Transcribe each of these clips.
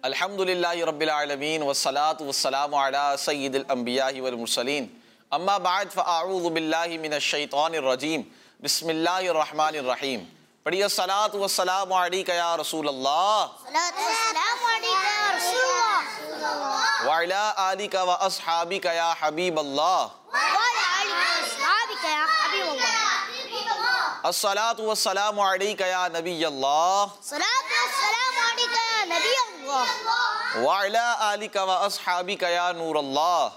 अल्हम्दुलिल्लाहि रब्बिल आलमीन वस्सलातु वस्सलामु अला सय्यिदिल अंबिया'i वल मुरसलीन अम्मा बाद फ़अऊज़ु बिल्लाहि मिनश शैतानिर रजीम बिस्मिल्लाहिर रहमानिर रहीम। पढ़िए सलातु वस्सलामु अलैका या रसूल अल्लाह व अला आलिका व अस्हाबिका या हबीब अल्लाह। अस्सलातु वस्सलामु अलैका या नबी अल्लाह व अला आलिका व अस्हाबिका या नूर अल्लाह।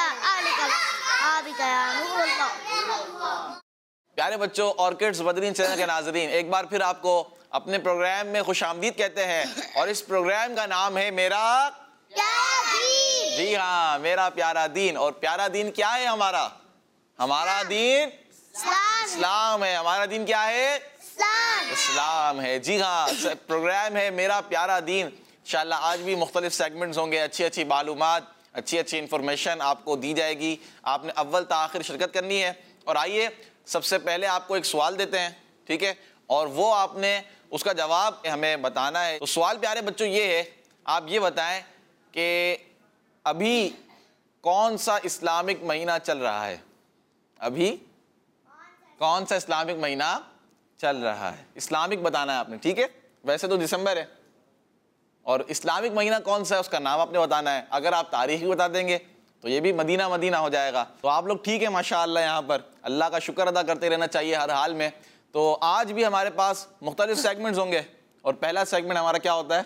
प्यारे बच्चों, ऑर्किड्स बदरीन चैनल के नाज़रीन, एक बार फिर आपको अपने प्रोग्राम में खुशामदीद कहते हैं। और इस प्रोग्राम का नाम है मेरा प्यारा दीन। जी हाँ, मेरा प्यारा दीन। और प्यारा दीन क्या है? हमारा दीन इस्लाम है। हमारा दीन क्या है? इस्लाम है। जी हाँ, प्रोग्राम है मेरा प्यारा दीन। इंशाअल्लाह आज भी मुख्तलिफ सेगमेंट्स होंगे, अच्छी अच्छी मालूमात, अच्छी अच्छी इंफॉर्मेशन आपको दी जाएगी। आपने अव्वल से आखिर शिरकत करनी है। और आइए सबसे पहले आपको एक सवाल देते हैं, ठीक है, और वो आपने उसका जवाब हमें बताना है। तो सवाल प्यारे बच्चों ये है, आप ये बताएं कि अभी कौन सा इस्लामिक महीना चल रहा है? अभी कौन सा इस्लामिक महीना चल रहा है? इस्लामिक बताना है आपने, ठीक है। वैसे तो दिसंबर है, और इस्लामिक महीना कौन सा है उसका नाम आपने बताना है। अगर आप तारीख ही बता देंगे तो ये भी मदीना मदीना हो जाएगा। तो आप लोग ठीक है माशाअल्लाह, यहाँ पर अल्लाह का शुक्र अदा करते रहना चाहिए हर हाल में। तो आज भी हमारे पास मुख्तलिफ सेगमेंट्स होंगे, और पहला सेगमेंट हमारा क्या होता है?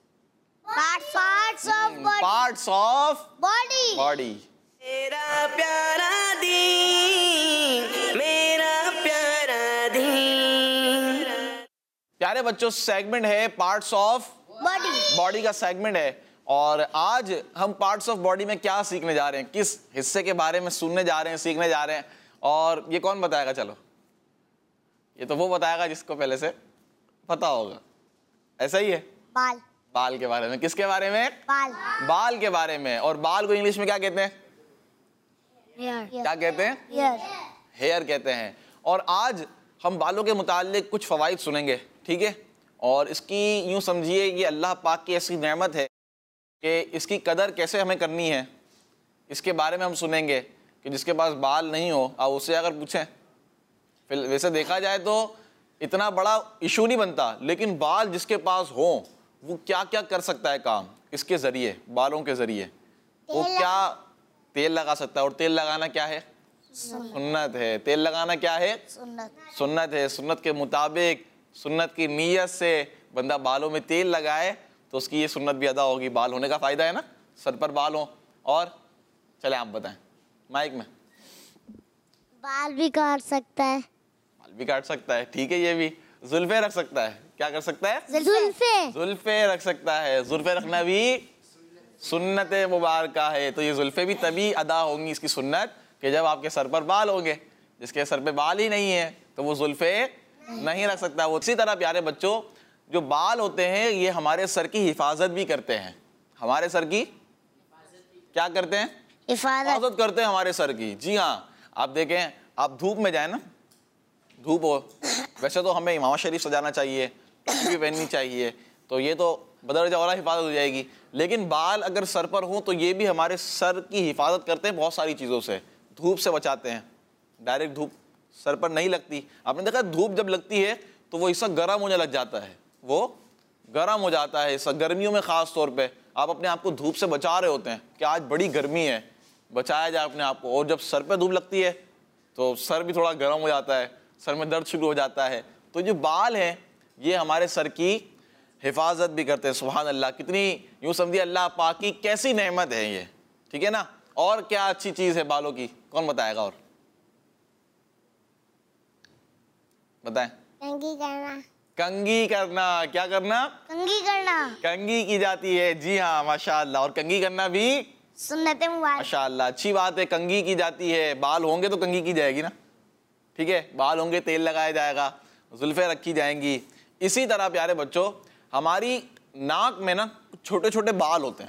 Parts of body. मेरा प्यारा दीन, मेरा प्यारा दीन। प्यारे बच्चों, सेगमेंट है पार्ट्स ऑफ बॉडी का सेगमेंट है। और आज हम पार्ट्स ऑफ बॉडी में क्या सीखने जा रहे हैं, किस हिस्से के बारे में सुनने जा रहे हैं, सीखने जा रहे हैं, और ये कौन बताएगा? चलो, ये तो वो बताएगा जिसको पहले से पता होगा। ऐसा ही है? बाल के बारे में। किसके बारे में? बाल के बारे में। और बाल को इंग्लिश में क्या कहते हैं? क्या कहते हैं? हेयर कहते हैं। और आज हम बालों के मुताल्लिक कुछ फ़वाइद सुनेंगे, ठीक है। और इसकी यूँ समझिए कि अल्लाह पाक की ऐसी नेमत है कि इसकी कदर कैसे हमें करनी है, इसके बारे में हम सुनेंगे। कि जिसके पास बाल नहीं हो, आप उससे अगर पूछें, फिर वैसे देखा जाए तो इतना बड़ा इशू नहीं बनता, लेकिन बाल जिसके पास हो वो क्या क्या कर सकता है काम इसके ज़रिए, बालों के ज़रिए। वो क्या तेल लगा सकता है। और तेल लगाना क्या है? सुन्नत है। तेल लगाना क्या है? सुन्नत है। सुन्नत के मुताबिक, सुन्नत की नीयत से बंदा बालों में तेल लगाए तो उसकी ये सुन्नत भी अदा होगी। बाल होने का फ़ायदा है ना, सर पर बाल हो। और चले आप बताएं माइक में। बाल भी काट सकता है। बाल भी काट सकता है, ठीक है। ये भी जुल्फे रख सकता है। क्या कर सकता है? जुल्फे रख सकता है। जुल्फे रखना भी सुन्नत मुबारका है। तो ये जुल्फे भी तभी अदा होंगी, इसकी सुन्नत, कि जब आपके सर पर बाल होंगे। जिसके सर पे बाल ही नहीं है तो वो जुल्फे नहीं रख सकता। वो इसी तरह प्यारे बच्चों, जो बाल होते हैं ये हमारे सर की हिफाजत भी करते हैं। हमारे सर की क्या करते हैं? हिफाजत करते हैं हमारे सर की। जी हाँ, आप देखें, आप धूप में जाए ना, धूप हो, वैसे तो हमें इमाम शरीफ सजाना चाहिए, टोपी भी पहननी चाहिए, तो ये तो बदरजा वाला हिफाजत हो जाएगी। लेकिन बाल अगर सर पर हो तो ये भी हमारे सर की हिफाजत करते हैं बहुत सारी चीज़ों से। धूप से बचाते हैं, डायरेक्ट धूप सर पर नहीं लगती। आपने देखा धूप जब लगती है तो वो हिस्सा गर्म होने लग जाता है, वो गर्म हो जाता है हिस्सा। गर्मियों में ख़ास तौर पे आप अपने आप को धूप से बचा रहे होते हैं कि आज बड़ी गर्मी है, बचाया जाए अपने आप को। और जब सर पे धूप लगती है तो सर भी थोड़ा गर्म हो जाता है, सर में दर्द शुरू हो जाता है। तो जो बाल हैं ये हमारे सर की हिफाजत भी करते हैं। सुभान अल्लाह, कितनी यूँ समझिए अल्लाह पाक की कैसी नेमत है ये, ठीक है ना। और क्या अच्छी चीज़ है बालों की, कौन बताएगा? और बताएं। कंघी करना। क्या करना? कंघी की जाती है। जी हाँ माशाअल्लाह। और कंघी करना भी सुन्नत मुबारक। माशाअल्लाह, अच्छी बात है। कंघी की जाती है। बाल होंगे तो कंघी की जाएगी ना, ठीक है। बाल होंगे तेल लगाया जाएगा, जुल्फे रखी जाएंगी। इसी तरह प्यारे बच्चों, हमारी नाक में ना छोटे छोटे बाल होते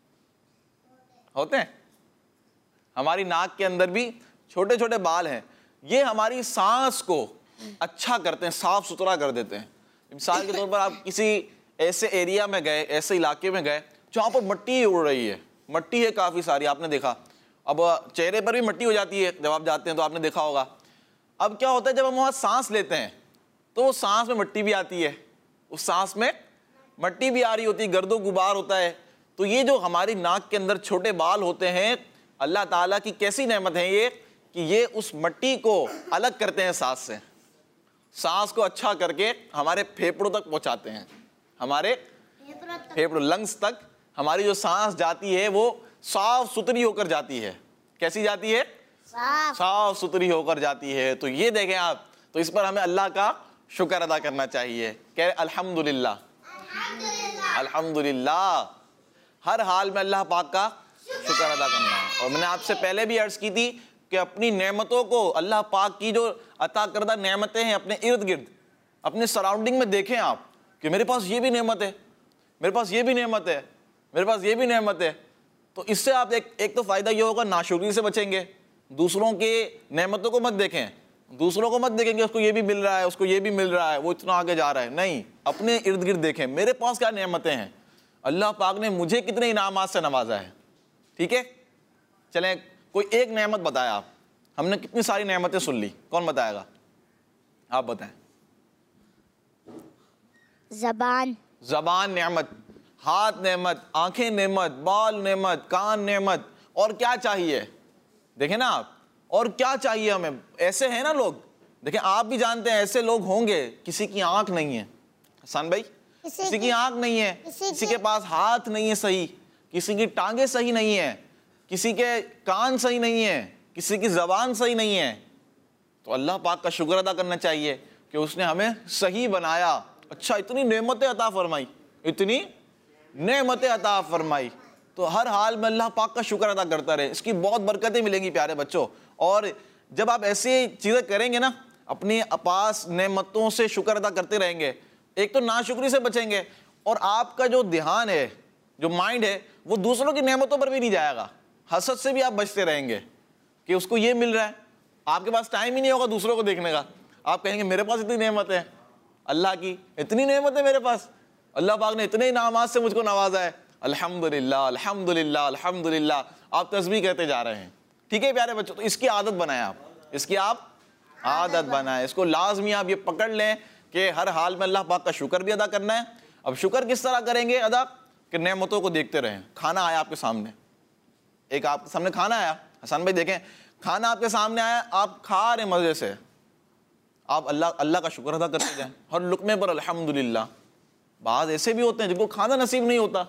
हैं। हमारी नाक के अंदर भी छोटे छोटे बाल हैं। ये हमारी सांस को अच्छा करते हैं, साफ सुथरा कर देते हैं। मिसाल के तौर पर आप किसी ऐसे एरिया में गए, ऐसे इलाके में गए, जहाँ पर मट्टी उड़ रही है, मट्टी है काफ़ी सारी, आपने देखा। अब चेहरे पर भी मट्टी हो जाती है जब आप जाते हैं, तो आपने देखा होगा। अब क्या होता है, जब हम वहाँ सांस लेते हैं तो वो सांस में मट्टी भी आती है, उस सांस में मट्टी भी आ रही होती है, गर्दो गुबार होता है। तो ये जो हमारी नाक के अंदर छोटे बाल होते हैं, अल्लाह ताला की कैसी नेमत है ये, कि ये उस मट्टी को अलग करते हैं सांस से, सांस को अच्छा करके हमारे फेफड़ों तक पहुंचाते हैं, हमारे फेफड़ों लंग्स तक हमारी जो सांस जाती है वो साफ सुथरी होकर जाती है। कैसी जाती है? साफ सुथरी होकर जाती है। तो ये देखें आप, तो इस पर हमें अल्लाह का शुक्र अदा करना चाहिए। कह अल्हम्दुलिल्लाह, अल्हम्दुलिल्लाह। हर हाल में अल्लाह पाक का शुक्र अदा करना है। और मैंने आपसे पहले भी अर्ज की थी कि अपनी नेमतों को, अल्लाह पाक की जो अता करदा नेमतें हैं, अपने इर्द गिर्द, अपने सराउंडिंग में देखें आप कि मेरे पास ये भी नेमत है, मेरे पास ये भी नेमत है, मेरे पास ये भी नेमत है। तो इससे आप एक तो फ़ायदा ये होगा, नाशुक्री से बचेंगे। दूसरों के नेमतों को मत देखें, दूसरों को मत देखेंगे उसको ये भी मिल रहा है, उसको ये भी मिल रहा है, वो इतना आगे जा रहा है। नहीं, अपने इर्द गिर्द देखें, मेरे पास क्या नेमतें हैं, अल्लाह पाक ने मुझे कितने इनामात से नवाजा है। ठीक है, चलें कोई एक नेमत बताया आप, हमने कितनी सारी नेमतें सुन ली, कौन बताएगा? आप बताएं। ज़बान, ज़बान नेमत, हाथ नेमत, आंखें नेमत, बाल नेमत, कान नेमत, और क्या चाहिए? देखें ना आप, और क्या चाहिए हमें? ऐसे हैं ना लोग, देखें आप भी जानते हैं ऐसे लोग होंगे, किसी की आंख नहीं है, हसन भाई, किसी की आंख नहीं है, किसी के पास हाथ नहीं है सही, किसी की टांगे सही नहीं है, किसी के कान सही नहीं है, किसी की ज़बान सही नहीं है। तो अल्लाह पाक का शुक्र अदा करना चाहिए कि उसने हमें सही बनाया। अच्छा, इतनी नेमतें अता फरमाई, इतनी नेमतें अता फरमाई, तो हर हाल में अल्लाह पाक का शुक्र अदा करता रहे, इसकी बहुत बरकतें मिलेंगी प्यारे बच्चों। और जब आप ऐसी चीज़ें करेंगे ना, अपनी पास नेमतों से शुक्र अदा करते रहेंगे, एक तो नाशुक्री से बचेंगे, और आपका जो ध्यान है, जो माइंड है, वो दूसरों की नेमतों पर भी नहीं जाएगा। हसद से भी आप बचते रहेंगे कि उसको ये मिल रहा है, आपके पास टाइम ही नहीं होगा दूसरों को देखने का। आप कहेंगे मेरे पास इतनी नेमत है, अल्लाह की इतनी नेमत है मेरे पास, अल्लाह पाक ने इतने इनामात से मुझको नवाजा है, अल्हम्दुलिल्लाह अल्हम्दुलिल्लाह अल्हम्दुलिल्लाह। आप तस्बीह कहते जा रहे हैं। ठीक है प्यारे बच्चों, तो इसकी आदत बनाएं आप, इसकी आप आदत बनाएं, इसको लाजमी आप ये पकड़ लें कि हर हाल में अल्लाह पाक का शुक्र भी अदा करना है। अब शुक्र किस तरह करेंगे अदा? कि नेमतों को देखते रहें। खाना आया आपके सामने, एक आपके सामने खाना आया, हसन भाई देखें, खाना आपके सामने आया, आप खा रहे मजे से, आप अल्लाह का शुक्र अदा करते जाएं हर लुकमे पर अल्हम्दुलिल्लाह। बाज़ ऐसे भी होते हैं जिनको खाना नसीब नहीं होता,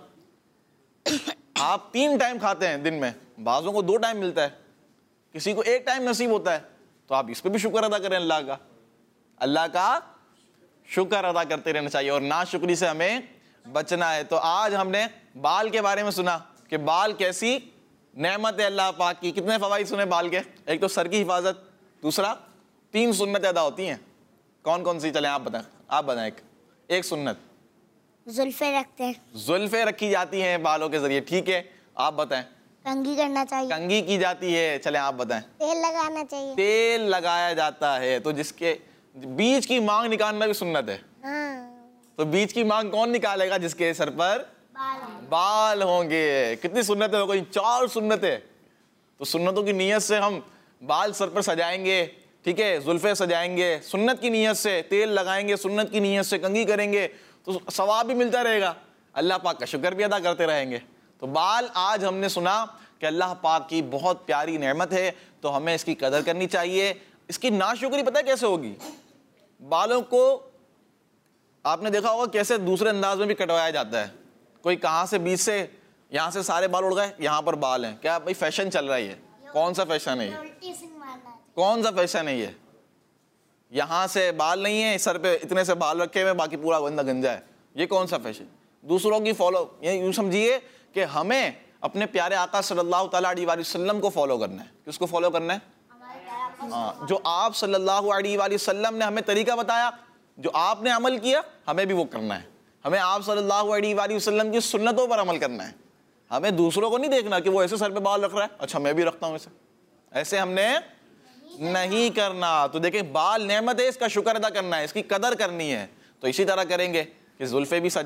आप 3 टाइम खाते हैं दिन में, बाज़ों को 2 टाइम मिलता है, किसी को 1 टाइम नसीब होता है, तो आप इस पर भी शुक्र अदा करें अल्लाह का। अल्लाह का शुक्र अदा करते रहना चाहिए और नाशुक्री से हमें बचना है। तो आज हमने बाल के बारे में सुना कि बाल कैसी नेमत है अल्लाह पाक की। कितने फ़वाइद सुने बाल के? एक तो सर की हिफाजत, दूसरा 3 सुन्नतें अदा होती हैं। कौन कौन सी? चलें आप बताएं, आप बताएं एक सुन्नत। जुल्फे रखते हैं, जुल्फे रखी जाती हैं बालों के जरिए, ठीक है, आप बताएं। कंघी करना चाहिए, कंघी की जाती है, चलें आप बताएं। तेल लगाना चाहिए, तेल लगाया जाता है। तो जिसके बीच की मांग निकालना भी सुन्नत है। तो बीच की मांग कौन निकालेगा? जिसके सर पर बाल होंगे। कितनी सुन्नतें हो गई? 4 सुन्नतें। तो सुन्नतों की नीयत से हम बाल सर पर सजाएंगे, ठीक है, जुल्फे सजाएंगे सुन्नत की नीयत से, तेल लगाएंगे सुन्नत की नीयत से, कंघी करेंगे तो सवाब भी मिलता रहेगा, अल्लाह पाक का शुक्र भी अदा करते रहेंगे। तो बाल आज हमने सुना कि अल्लाह पाक की बहुत प्यारी नेमत है, तो हमें इसकी कदर करनी चाहिए। इसकी नाशुक्री पता है कैसे होगी? बालों को आपने देखा होगा कैसे दूसरे अंदाज में भी कटवाया जाता है। कोई कहाँ से बीच से, यहाँ से सारे बाल उड़ गए, यहाँ पर बाल हैं, क्या भाई फैशन चल रहा है? ये कौन सा फैशन है? ये कौन सा फैशन है? ये यहाँ से बाल नहीं है, सर पे इतने से बाल रखे हुए, बाकी पूरा गंदा गंजा है, ये कौन सा फैशन? दूसरों की फॉलो, ये यूँ समझिए कि हमें अपने प्यारे आका सल्लल्लाहु अलैहि वसल्लम को फॉलो करना है। किसको फॉलो करना है? हाँ, जो आप सल्लल्लाहु अलैहि वसल्लम ने हमें तरीका बताया, जो आपने अमल किया, हमें भी वो करना है। हमें आप सल्लल्लाहु अलैहि वसल्लम की सुन्नतों पर अमल करना है। हमें दूसरों को नहीं देखना कि वो ऐसे सर पे बाल रख रहा है, अच्छा मैं भी रखता हूँ ऐसे, ऐसे हमने नहीं करना। तो देखें, बाल नेमत है, इसका शुक्र अदा करना है, इसकी कदर करनी है। तो इसी तरह करेंगे कि जुल्फे भी सजाएं,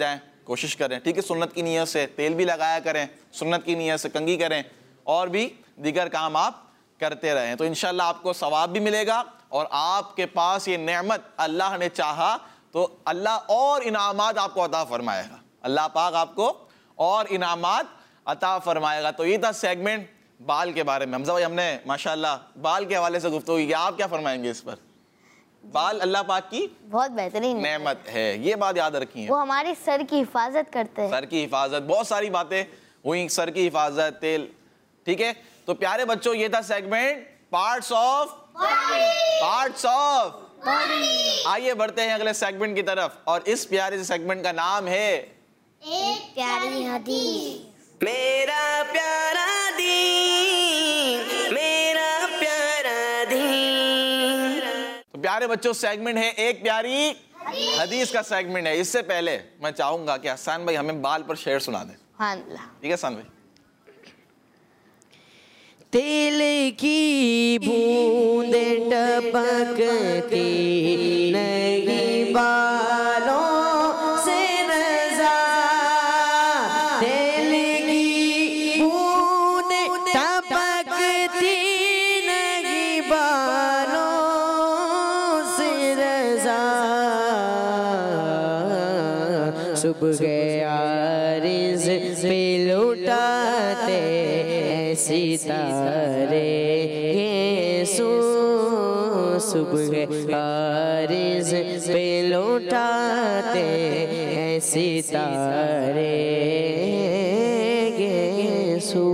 कोशिश करें, ठीक है। सुन्नत की नीयत से तेल भी लगाया करें, सुन्नत की नीयत से कंघी करें और भी दीगर काम आप करते रहें, तो इंशाल्लाह आपको सवाब भी मिलेगा और आपके पास ये नेमत अल्लाह ने चाहा तो अल्लाह और इनामात आपको अता फरमाएगा, अल्लाह पाक आपको और इनामात अता फरमाएगा। तो ये था सेगमेंट बाल के बारे में। हमजा भाई, हमने माशाल्लाह बाल के हवाले से गुफ्तगू की, आप क्या फरमाएंगे इस पर? बाल अल्लाह पाक की बहुत बेहतरीन नेमत है, ये बात याद रखिए। वो हमारे सर की हिफाजत करते हैं। सर की हिफाजत, बहुत सारी बातें हुई, सर की हिफाजत, तेल, ठीक है। तो प्यारे बच्चों, ये था सेगमेंट पार्ट्स ऑफ आइए बढ़ते हैं अगले सेगमेंट की तरफ और इस प्यारे से सेगमेंट का नाम है एक प्यारी हदीस। मेरा प्यारा दीन, मेरा प्यारा दीन। तो प्यारे बच्चों, सेगमेंट है एक प्यारी हदीस का सेगमेंट है। इससे पहले मैं चाहूंगा कि हसन भाई हमें बाल पर शेर सुना दें, ठीक है हसन भाई? तेल की बूंदें टपकती नहीं बालों से नज़ा, तेल की बूंदें टपकती नहीं बालों से नज़ा, सुबह आरिज़ पे लुटाते सितारे येसू, सुबह आरिज़ पे लौटाते सितारे येसू।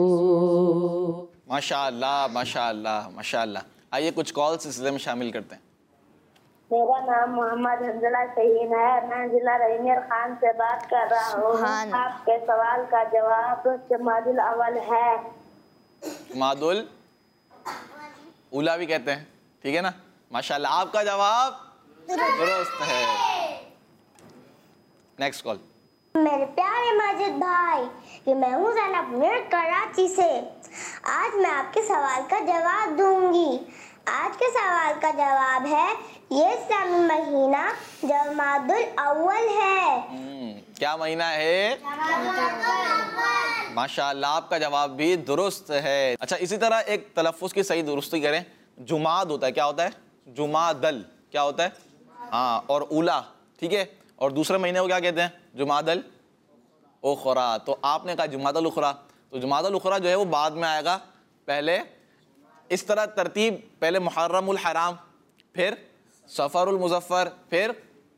माशाअल्लाह माशाअल्लाह माशाअल्लाह। आइए कुछ कॉल सिलसिले में शामिल करते हैं। मेरा नाम मोहम्मद हंजला शहीन है, मैं जिला रहीमियर खान से बात कर रहा हूँ। आपके सवाल का जवाब जमादुल अव्वल है। जमादुल उला भी कहते हैं, ठीक है ना? माशाअल्लाह, आपका जवाब दुरुस्त है। Next call. मेरे प्यारे माजिद भाई, कि मैं हूँ ज़ैनब मीर कराची से। आज मैं आपके सवाल का जवाब दूंगी। आज के सवाल का जवाब है ये इस्लामी महीना जमादुल अव्वल है। क्या महीना है? माशाअल्लाह, आपका जवाब भी दुरुस्त है। अच्छा, इसी तरह एक तलफ़्फ़ुज़ की सही दुरुस्ती करें। जुमाद होता है, क्या होता है? जुमादल, क्या होता है? हाँ, और उला, ठीक है। और दूसरे महीने को क्या कहते हैं? जुमादल उखरा। तो आपने कहा जुमादल उखरा, तो जुमादल उखरा जो है वो बाद में आएगा। पहले इस तरह तरतीब, पहले मुहर्रमुल हराम, फिर सफ़रुल मुज़फ़्फ़र, फिर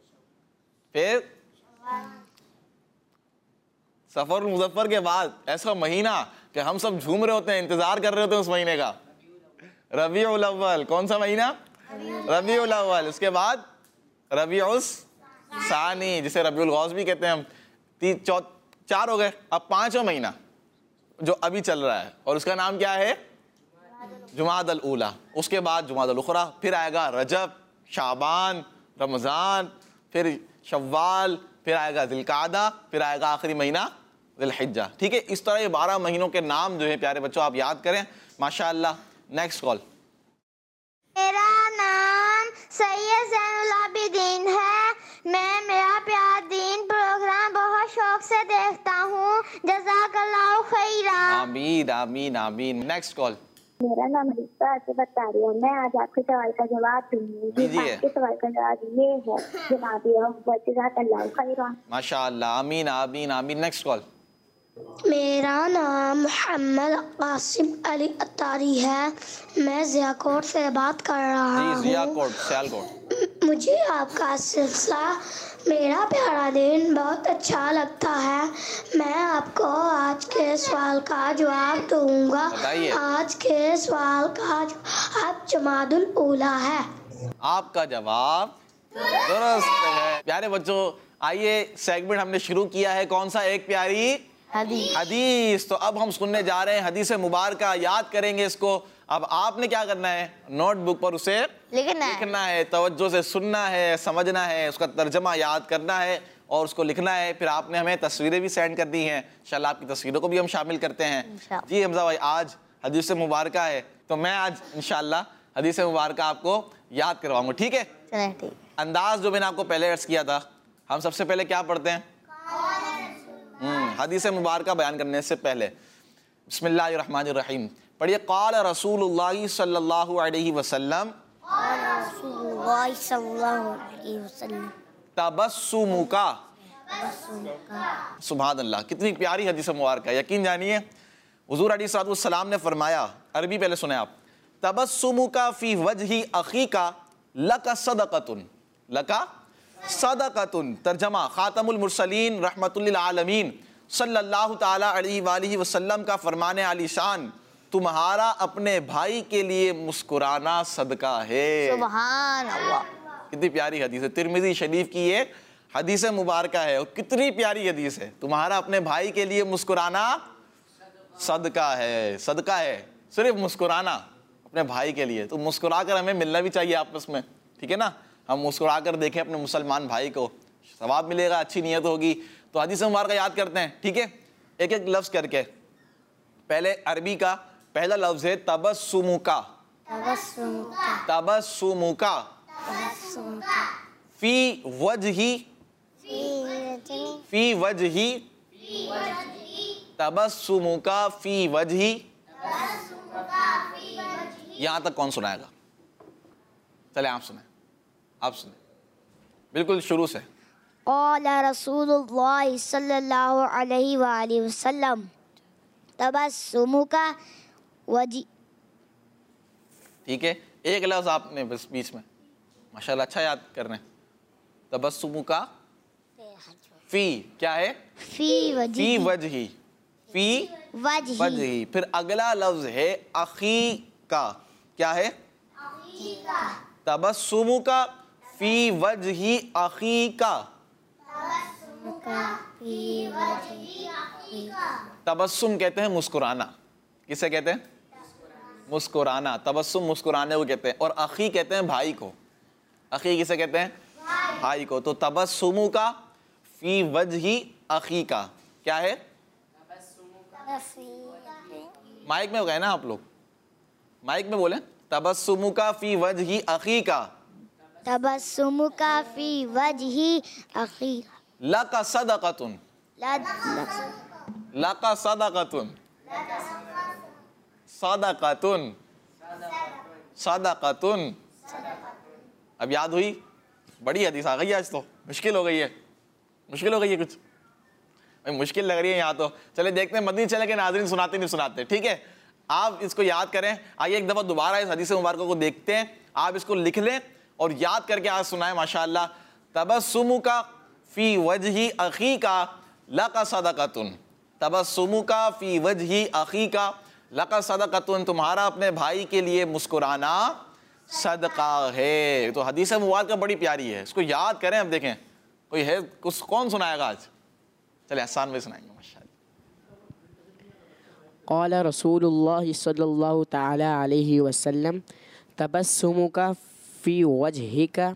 सफ़रुल मुज़फ़्फ़र के बाद ऐसा महीना कि हम सब झूम रहे होते हैं, इंतज़ार कर रहे होते हैं उस महीने का, रबीउल अव्वल। कौन सा महीना? रबीउल अव्वल। उसके बाद रबीउस सानी, जिसे रबीउल गौस भी कहते हैं हम। 4 हो गए, अब 5वां महीना जो अभी चल रहा है और उसका नाम क्या है? जुमादल ऊला। उसके बाद जुमादल उखरा, फिर आएगा रजब, शाबान, रमज़ान, फिर शव्वाल, फिर आएगा ज़िलक़ादा, फिर आएगा आखिरी महीना ज़िलहिज्जा, ठीक है। इस तरह ये 12 महीनों के नाम जो है प्यारे बच्चों आप याद करें, माशाअल्लाह। Next call. मेरा नाम सैयद ज़ैनुल आबिदीन है। मैं मेरा प्यारा दीन प्रोग्राम बहुत शौक से देखता हूँ। जज़ाकल्लाहु खैरा। आमीन आमीन आमीन। Next call. मेरा नाम रिश्ता से बता रही हूँ। मैं आज आपके सवाल का जवाब दूंगी। आपके सवाल का जवाब ये है जज़ाकल्लाहु खैरा। माशाअल्लाह, आमीन आमीन आमीन। Next call. मेरा नाम मोहम्मद कासिम अली अत्तारी है। मैं ज़ियाकोट से बात कर रहा हूँ। ज़ियाकोट, सियालकोट। मुझे आपका सिलसिला मेरा प्यारा दिन बहुत अच्छा लगता है। मैं आपको आज के सवाल का जवाब दूंगा। आज के सवाल का जवाब जमादुल ऊला है। आपका जवाब दुरुस्त है। प्यारे बच्चों, आइए सेगमेंट हमने शुरू किया है, कौन सा? एक प्यारी हदीस। तो अब हम सुनने जा रहे हैं हदीस मुबारका, याद करेंगे इसको। अब आपने क्या करना है? नोटबुक पर उसे लिखना है, तवज्जो से सुनना है, समझना है, उसका तर्जमा याद करना है और उसको लिखना है। फिर आपने हमें तस्वीरें भी सेंड कर दी हैं, इंशाल्लाह आपकी तस्वीरों को भी हम शामिल करते हैं। जी हमजा भाई, आज हदीस मुबारका है तो मैं आज इंशाल्लाह हदीस मुबारका आपको याद करवाऊंगा, ठीक है? ठीक। अंदाज जो मैंने आपको पहले अर्ज किया था, हम सबसे पहले क्या पढ़ते हैं? हदीस मुबारक बयान करने से पहले बिस्मिल्लाहिर्रहमानिर्रहीम पढ़िए। क़ाल रसूलुल्लाह सल्लल्लाहु अलैहि वसल्लम तबस्सुमुका, सुभान अल्लाह, कितनी प्यारी हदीस मुबारक है। यकीन जानिए हुज़ूर अलैहिस्सलाम ने फरमाया, अरबी पहले सुने आप, तबस्सुमुका फी वजही अखीका लका सदक़तुन, लका सदक़तुन। तर्जमा खातमुल मुरसलीन रहमतुल लिल आलमीन सल्लल्लाहु ताला अलैहि वसल्लम का फरमाने आली शान, तुम्हारा अपने भाई के लिए मुस्कुराना सदका है। सुभान अल्लाह, कितनी प्यारी हदीस है। तिरमिज़ी शरीफ की ये हदीस मुबारक है और कितनी प्यारी हदीस है। तुम्हारा अपने भाई के लिए मुस्कुराना सदका है, सदका है सिर्फ मुस्कुराना अपने भाई के लिए। तो मुस्कुरा कर हमें मिलना भी चाहिए आपस में, ठीक है ना। हम मुस्कुरा कर देखें अपने मुसलमान भाई को, सवाब मिलेगा, अच्छी नीयत होगी। तो हदीस मुबारक याद करते हैं, ठीक है, एक एक लफ्ज़ करके। पहले अरबी का पहला लफ्ज़ है तबस्सुमुका, तबस्सुमुका फी वजही, फी वजही, तबस्सुमुका फी वजही। यहां तक कौन सुनाएगा? चले आप सुने, आप सुने बिल्कुल शुरू से। क़ाला रसूलुल्लाह सल्लल्लाहु अलैहि वसल्लम तबस्सुमुका वजी। ठीक है, एक लफ्ज़ आपने बस बीच में, माशाल्लाह अच्छा याद कर रहे हैं। तबस्सुमुका फी क्या है? फी वजही, फी वजही, फी वजही। फिर अगला लफ्ज़ है अखी का, क्या है? तबस्सुमुका फी वजही अखी का। तबस्सुम कहते हैं मुस्कुराना, किसे कहते हैं? मुस्कुराना। तबस्सुम मुस्कुराने को कहते हैं। और अखी कहते हैं भाई को। अखी किसे कहते हैं? भाई को। तो तबस्सुमु का फी वजही अखी का क्या है? माइक में हो गए ना आप लोग, माइक में बोले। तबस्सुमु का फी वजही अखी का, तबस्सुमु का फी वजही अखी। लका सदक़तुन, लका सदक़तुन, सदक़तुन, सदक़तुन। अब याद हुई? बड़ी हदीस आ गई आज तो, मुश्किल हो गई है, मुश्किल हो गई है कुछ भाई, मुश्किल लग रही है यहाँ तो। चले देखते हैं मदनी चले के नाज़रीन सुनाते नहीं सुनाते, ठीक है। आप इसको याद करें। आइए एक दफ़ा दोबारा इस हदीस मुबारक को देखते हैं। आप इसको लिख लें और याद करके आज सुनाएं माशाअल्लाह। तबस्सुमु का फी वजही अखी का लका सदक़तुन, तबस्सुमु का फी वजही अखी का लका सदक़तुन। तुम्हारा अपने भाई के लिए मुस्कुराना सदका है। तो हदीस मुबारक बड़ी प्यारी है, इसको याद करें। अब देखें कोई है, कुछ कौन सुनाएगा आज? चले आसान में सुनाएंगे माशाअल्लाह। क़ाल रसूलुल्लाह सल्लल्लाहु तआला अलैहि वसल्लम तबस्सुमुका फी वजहिका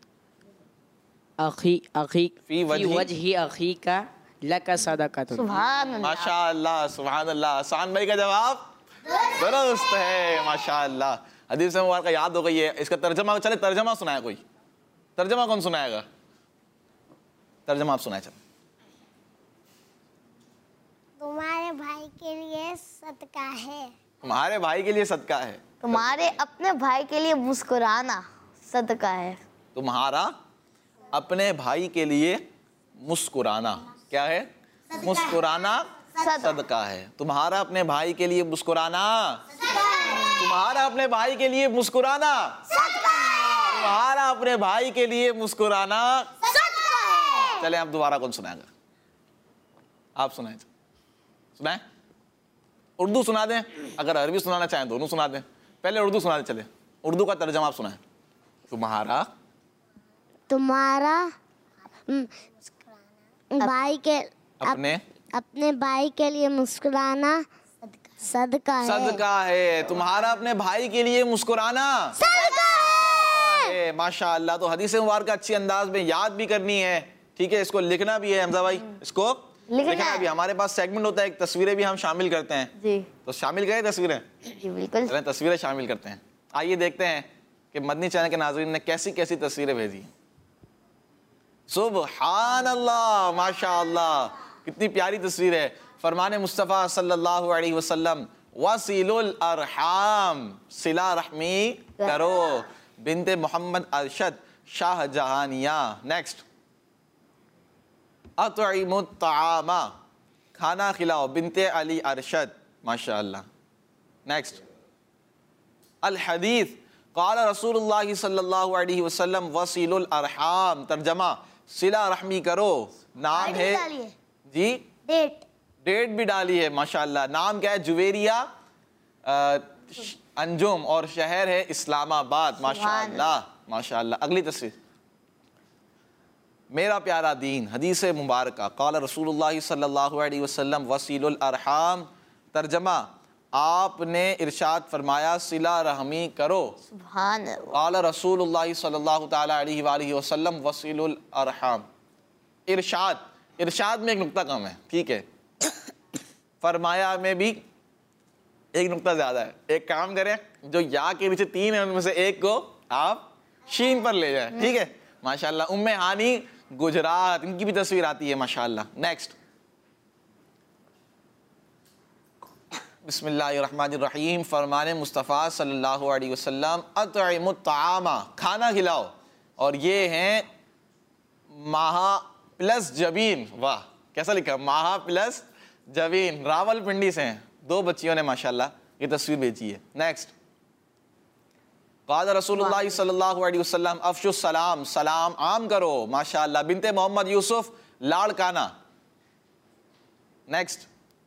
अखी अखी फी वजही अखीका लका सदक़तुन। सुभान अल्लाह, माशाअल्लाह, सुभान अल्लाह। आसान भाई का जवाब दुरुस्त है माशाअल्लाह। हदीस मुबारक याद हो गई है। इसका तर्जमा, चले तर्जमा सुनाए कोई। तर्जमा कौन सुनाएगा? तर्जमा आप सुनाए। चलो। तुम्हारे भाई के लिए सदका है, तुम्हारे भाई के लिए सदका है। तुम्हारे अपने भाई के लिए मुस्कुराना सदका है। तुम्हारा अपने भाई के लिए मुस्कुराना क्या है? मुस्कुराना सदका है। तुम्हारा अपने भाई के लिए मुस्कुराना, तुम्हारा अपने भाई के लिए मुस्कुराना, तुम्हारा अपने भाई के लिए मुस्कुराना। चले आप दोबारा कौन सुनाएगा? आप सुनाए, सुनाए। उर्दू सुना दें, अगर अरबी सुनाना चाहें दोनों सुना दें। पहले उर्दू सुना दें। चले उर्दू का तर्जमा आप सुनाएं। तुम्हारा, तुम्हारा भाई के अपने अपने भाई के लिए मुस्कुराना सदका है, सदका है। तुम्हारा अपने भाई के लिए मुस्कुराना सदका है। माशाअल्लाह। तो हदीस मुबारक अच्छी अंदाज में याद भी करनी है, ठीक है। इसको लिखना भी है हमजा भाई, इसको लिखना भी। हमारे पास सेगमेंट होता है, एक तस्वीरें भी हम शामिल करते हैं जी। तो शामिल करें तस्वीरें? जी बिल्कुल, चलें तस्वीरें शामिल करते हैं। आइए देखते हैं कि मदनी चैनल के नाज़रीन ने कैसी कैसी तस्वीरें भेजी। सुबहान अल्लाह, माशाअल्लाह, कितनी प्यारी तस्वीर है। फरमाने मुस्तफ़ा सल्लल्लाहु अलैहि वसल्लम वसीलुल अरहाम, सिला रहमी करो, बिनते मोहम्मद अरशद शाह जहानिया। नेक्स्ट, अतइमुत तामा, खाना खिलाओ, बिनते अली अरशद, माशाअल्लाह। नेक्स्ट, अल हदीस क़ाल रसूलुल्लाह सल्लल्लाहु अलैहि वसल्लम वसीलुल अरहाम, तर्जमा सिला रहमी करो। नाम है जी, डेट भी डाली है, माशाअल्लाह। नाम क्या है? जुवेरिया अंजुम और शहर है इस्लामाबाद, माशाअल्लाह माशाअल्लाह। अगली तस्वीर, मेरा प्यारा दीन, हदीस मुबारका, क़ाल रसूलुल्लाह सल्लल्लाहु अलैहि वसल्लम वसीलुल अरहाम, तर्जमा आपने इरशाद फरमाया सिला रहमी करो। सुभान अल्लाह। क़ाल रसूलुल्लाह सल्लल्लाहु तआला अलैहि वसल्लम वसीलुल अरहाम। इरशाद में एक नुक्ता कम है, ठीक है। फरमाया में भी एक नुक्ता ज़्यादा है। एक काम करें, जो या के नीचे 3 है उनमें से एक को आप शीन पर ले जाएं, ठीक है। माशाअल्लाह। उम्मे हानी गुजरात, इनकी भी तस्वीर आती है, माशाअल्लाह। नेक्स्ट, बिस्मिल्लाहिर्रहमानिर्रहीम, फरमाने मुस्तफ़ा सल्लल्लाहु अलैहि वसल्लम अतइमुत तामा, खाना खिलाओ। और ये हैं माहा प्लस जबीन, वाह कैसा लिखा, माहा प्लस जबीन, रावलपिंडी से हैं। 2 बच्चियों ने माशाअल्लाह ये तस्वीर भेजी है। नेक्स्ट, क़ाल रसूलुल्लाह सल्लल्लाहु अलैहि वसल्लम अफ़शुस सलाम, सलाम आम करो, माशाअल्लाह। बिनते मोहम्मद यूसुफ लाड़काना। नेक्स्ट,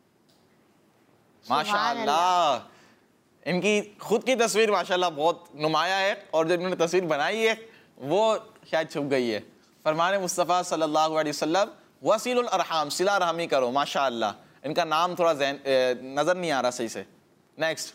माशाअल्लाह, इनकी खुद की तस्वीर माशाअल्लाह बहुत नुमाया है, और जो इन्होंने तस्वीर बनाई है वो शायद छुप गई है। फरमाने मुस्तफ़ा सल्लल्लाहु अलैहि वसल्लम वसीलुल अरहाम, सिला रहमी करो, माशाअल्लाह। इनका नाम थोड़ा नज़र नहीं आ रहा सही से। नेक्स्ट,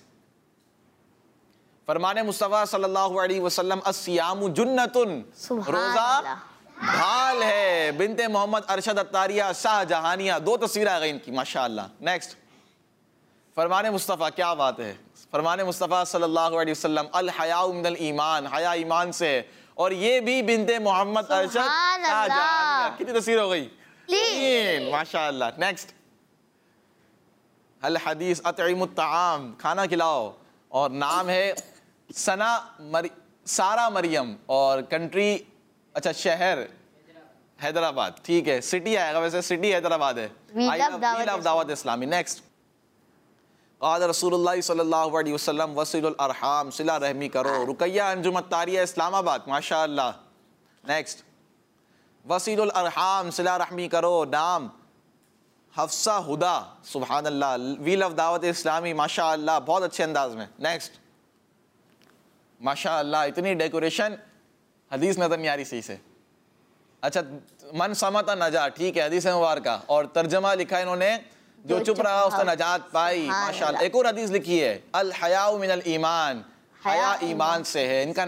फरमाने मुस्तफ़ा सल्लल्लाहु अलैहि वसल्लम अस्सियामु जुन्नतुन, रोज़ा ढाल है, बिनते मोहम्मद अरशद अत्तारिया शाह जहानिया। 2 तस्वीर आ गई इनकी, माशाअल्लाह। नेक्स्ट, फरमाने मुस्तफ़ा, क्या बात है, फरमाने मुस्तफ़ा सल्लल्लाहु अलैहि वसल्लम अल हयाउ मिनल ईमान, हया ईमान से है। और ये भी बिनते मोहम्मद अरशद शाह जहानिया। कितनी तस्वीर हो गई? 3, माशाअल्लाह। नेक्स्ट, अल हदीस अतइमुत ताम, खाना खिलाओ। और नाम है सारा मरियम, और कंट्री, अच्छा शहर हैदराबाद, ठीक है। सिटी आएगा, वैसे सिटी हैदराबाद है। I love Dawat Islami. Next, क़ाल रसूलुल्लाह सल्लल्लाहु अलैहि वसल्लम वसीलुल अरहाम, सिला रहमी करो, रुकैया अंजुम अत्तारिया इस्लामाबाद, माशाअल्लाह। नेक्स्ट, वसीलुल अरहाम, सिला रहमी करो, नाम हफ्सा हुदा, सुभान अल्लाह, वी लव दावत इस्लामी, माशाअल्लाह, बहुत अच्छे अंदाज में। नेक्स्ट, माशाअल्लाह, इतनी डेकोरेशन, हदीस नज़र नहीं आ रही सही से। अच्छा, मन समता नजा, ठीक है, हदीस मुबारका। और तर्जमा लिखा है इन्होंने, जो चुप रहा उसने नजात पाई, माशाअल्लाह। एक और हदीस लिखी है अल हयाउ मिनल ईमान, हया ईमान से है। इनका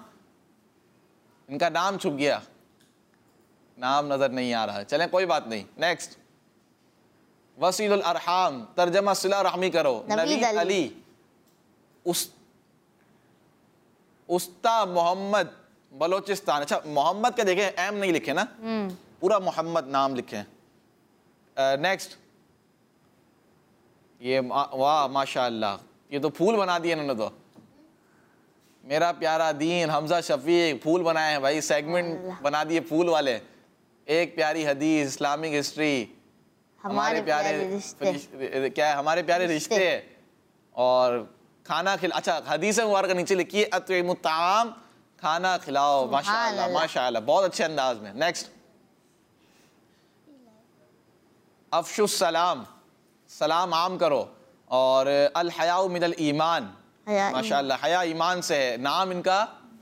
नाम छुप गया, नाम नजर नहीं आ रहा है, चलें कोई बात नहीं। नेक्स्ट, वसीलुल अरहाम, तर्जमा सिला रहमी करो, नबी अली उस्ता मोहम्मद बलोचिस्तान। अच्छा, मोहम्मद का देखें, एम नहीं लिखे ना, पूरा मोहम्मद नाम लिखे। नेक्स्ट, ये वाह माशाअल्लाह, ये तो फूल बना दिए इन्होंने तो। मेरा प्यारा दीन, हमजा शफीक, फूल बनाए हैं भाई, सेगमेंट बना दिए फूल वाले। एक प्यारी हदीस, इस्लामिक हिस्ट्री, हमारे प्यारे क्या है, हमारे प्यारे रिश्ते, और खाना खिला। अच्छा, हदीस मुबारक नीचे लिखी है अतइमुत ताम, खाना खिलाओ, माशाअल्लाह माशाअल्लाह, बहुत अच्छे अंदाज में। नेक्स्ट, अफ़शुस सलाम, सलाम आम करो। और अल हयाउ मिनल ईमान, माशाअल्लाह, हया ईमान से है। नाम इनका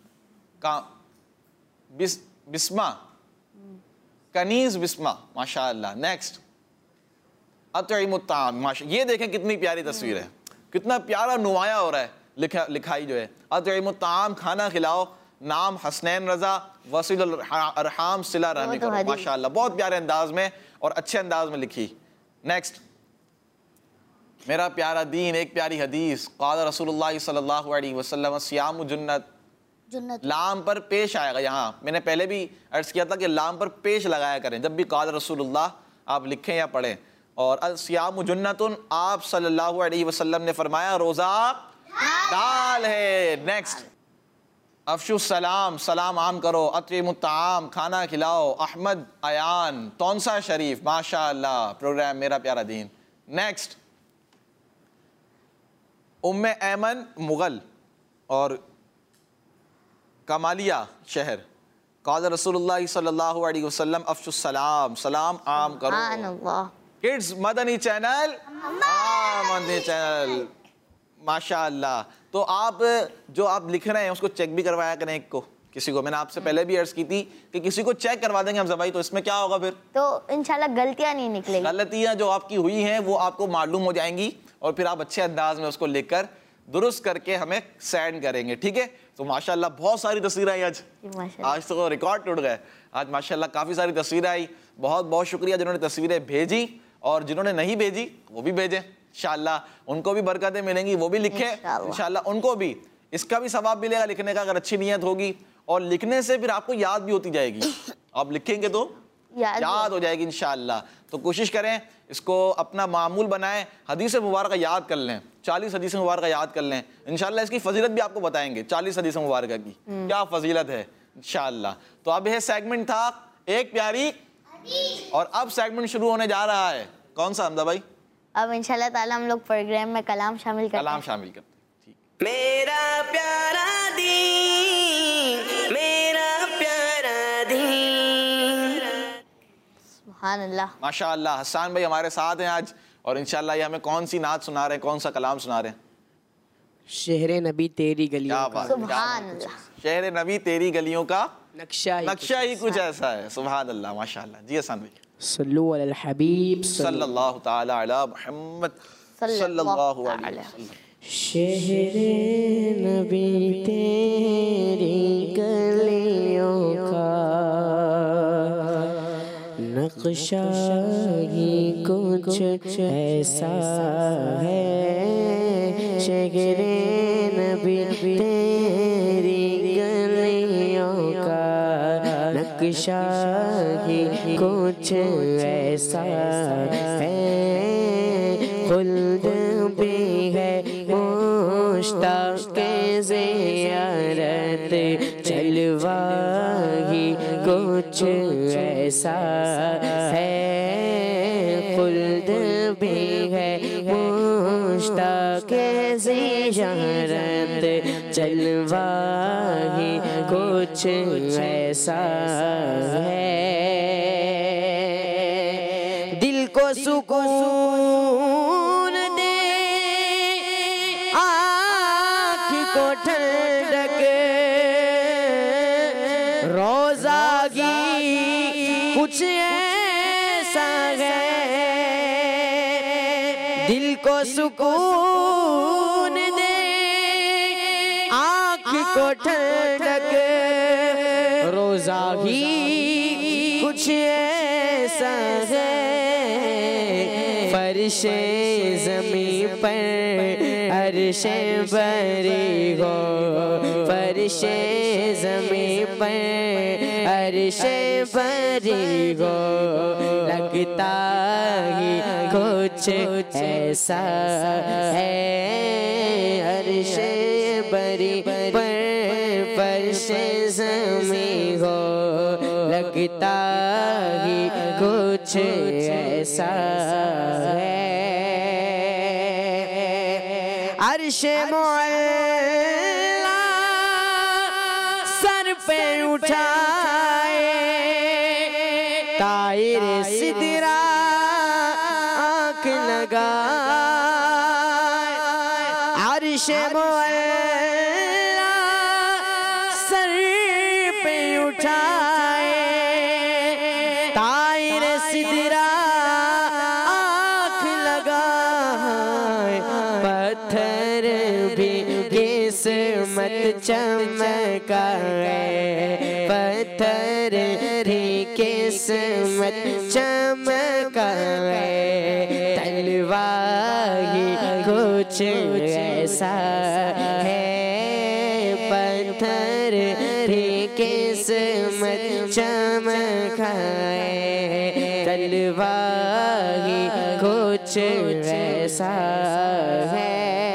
बिस्मा, कनीज बिस्मा, माशाअल्लाह। नेक्स्ट, अतइमुत ताम, माशा, ये देखें कितनी प्यारी तस्वीर है, कितना प्यारा नुमाया हो रहा है लिखाई जो है। अतइमुत ताम, खाना खिलाओ, नाम हसनैन रजा, वसीलुल अरहाम, सिला रहमी करो, माशाअल्लाह, बहुत प्यारे अंदाज में और अच्छे अंदाज में लिखी। नेक्स्ट, मेरा प्यारा दीन, एक प्यारी हदीस, क़ाल रसूलुल्लाह सल्लल्लाहु अलैहि वसल्लम सियामु जुन्नत, लाम पर पेश आएगा। यहाँ मैंने पहले भी अर्ज किया था कि लाम पर पेश लगाया करें जब भी क़ाल रसूलुल्लाह आप लिखें या पढ़ें। और अल-सियामु जुन्नतुन, आप सल्लल्लाहु अलैहि वसल्लम ने फरमाया रोज़ा ढाल है। नेक्स्ट, अफशुस सलाम, सलाम आम करो। अतइमुत ताम, खाना खिलाओ। अहमद अयान, तौंसा शरीफ, माशाअल्लाह प्रोग्राम मेरा प्यारा दीन। नेक्स्ट, उम्मे ऐमन मुगल और कमालिया शहर, क़ाल रसूलुल्लाह सल्लल्लाहु अलैहि वसल्लम अफशुस सलाम, सलाम आम करो। Kids Madani channel, Madani channel, माशाअल्लाह। तो आप जो आप लिख रहे हैं उसको चेक भी करवाया करें एक को, किसी को। मैंने आपसे पहले भी अर्ज की थी कि किसी को चेक करवा देंगे हमजा भाई, तो इसमें क्या होगा फिर, तो इंशाल्लाह गलतियां नहीं निकलेगी। गलतियां जो आपकी हुई हैं वो आपको मालूम हो जाएंगी और फिर आप अच्छे अंदाज में उसको लिखकर दुरुस्त करके हमें सेंड करेंगे, ठीक है। तो माशाल्लाह बहुत सारी तस्वीरें आई आज तो रिकॉर्ड टूट गए। आज माशाल्लाह काफ़ी सारी तस्वीरें आई। बहुत बहुत शुक्रिया जिन्होंने तस्वीरें भेजी, और जिन्होंने नहीं भेजी वो भी भेजें इंशाल्लाह, उनको भी बरकतें मिलेंगी, वो भी लिखें इंशाल्लाह, उनको भी इसका भी सवाब मिलेगा लिखने का, अगर अच्छी नीयत होगी। और लिखने से फिर आपको याद भी होती जाएगी, आप लिखेंगे तो याद हो जाएगी इंशाल्लाह। तो कोशिश करें इसको अपना मामूल बनाएं, हदीस मुबारक याद कर लें, 40 हदीस मुबारक याद कर लें इंशाल्लाह। इसकी फजीलत भी आपको बताएंगे, 40 हदीस मुबारक की क्या फजीलत है इंशाल्लाह। तो अब यह सेगमेंट था एक प्यारी, और अब सेगमेंट शुरू होने जा रहा है। कौन सा हमदा भाई? अब इंशाल्लाह ताला हम लोग प्रोग्राम में कलाम शामिल करते हैं। कलाम शामिल करते हैं, ठीक। मेरा प्यारा दीन, मेरा प्यारा दीन। सुभान अल्लाह, माशाअल्लाह। हसन भाई हमारे साथ हैं आज, और इंशाल्लाह ये हमें कौन सी नात सुना रहे हैं, कौन सा कलाम सुना रहे हैं? शहर नबी तेरी गलियों का। सुभान अल्लाह। शहर नबी तेरी गलियों का नक्शा ही कुछ ऐसा है। सुभान अल्लाह, माशाअल्लाह। जी हसन भाई। सल्लु अलल हबीब सल्लल्लाहु ताला अला मुहम्मद सल्लल्लाहु अलैहि वसल्लम। शहर नबी तेरी गलियों का नक्शा ही कुछ ऐसा है। शहर नबी तेरी गलियों का नक्शा ही कुछ ऐसा है। खुल्द भी है मुश्ताक़ ज़ियारत, जलवा ही कुछ ऐसा है। खुल्द भी है मुश्ताक़ ज़ियारत, जलवा ही कुछ ऐसा है। दिल को सुकून दे, आँख को ठंडक, रोज़ा की कुछ ऐसा है। दिल को सुकून दे, आँख को ठंडक, रोज़ा ही कुछ ऐसा है। फर्शे ज़मीं पर अर्शे बरी हो, फर्शे ज़मीं पर अर्शे बरी हो, लगता ही कुछ ऐसा है। अर्शे बरी पर फर्शे ज़मीं हो, लगता ही कुछ ऐसा है। अर्शे मुअल्ला सर पे उठाए, ताइर सिदरा आँख लगाए। अर्शे मुअल्ला सर पे उठाए, ताइर सिदरा आँख लगाए। पत्थर भी किस्मत चमकाए, पत्थर भी किस्मत चमकाए। तलवार ही कुछ ऐसा है। पत्थर भी किस्मत चमकाए, तलवार कुछ ऐसा है,